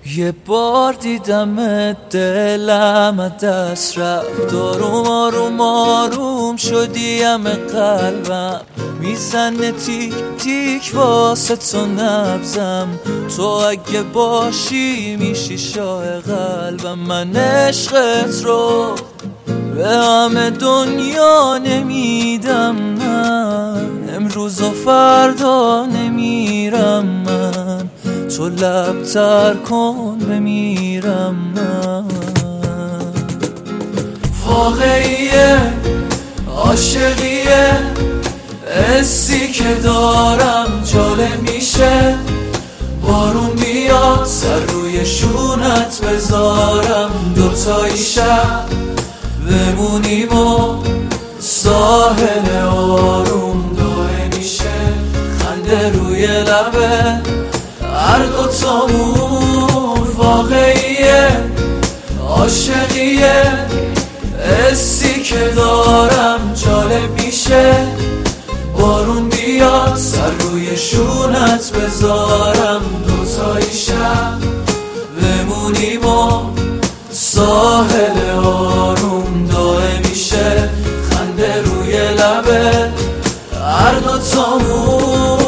یه بار دیدم دلم دست رفت، آروم آروم آروم شدی همه قلبم، میزنه تیک تیک واسه تو نبزم، تو اگه باشی میشی شاه قلبم. من عشقت رو به همه دنیا نمیدم، من امروز و فردا نمیرم، من تو لب تر کن بمیرم. من واقعیه عاشقیه، حسی که دارم جالب میشه، بارون بیاد سر روی شونت بذارم، دوتایی شب بمونیم و ساحل آروم داره میشه، خنده روی لبه هر دوتامون. واقعیه عاشقیه، حسی که دارم جالب میشه، بارون بیاد سر روی شونت بذارم، دوتایی شب بمونیم و ساحل آروم داره میشه، خنده روی لبه هر دوتامون.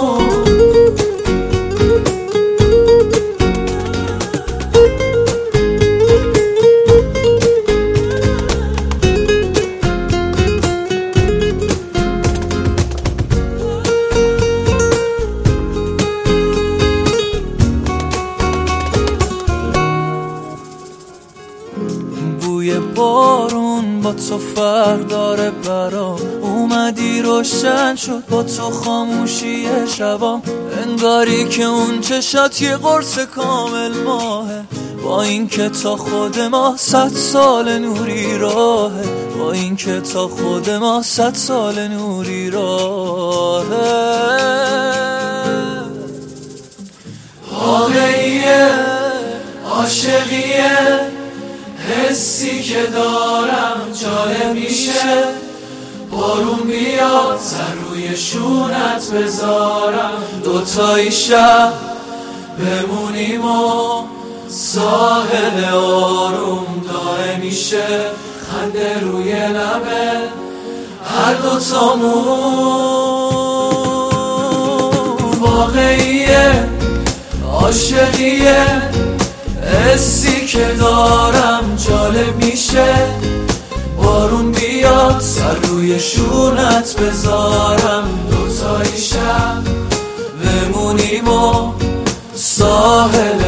بوی بارون با تو فرق داره برام، اومدی روشن شد با تو خاموشی شبام، انگاری که اون چشات یه قرص کامل ماهه، با این که تا خود ما 100 سال نوری راهه، با این که تا خود ما 100 سال نوری راهه. واقعیه عاشقیه، حسی که دارم جالب میشه، بارون بیاد سر روی شونت بذارم، دوتایی شب بمونیم و ساحل آروم داره میشه، خنده روی لبه هر دوتامون. واقعیه عاشقیه، حسی که دارم جالب میشه، بارون بیاد سر روی شونت بذارم، دوتایی شب بمونیم و ساحل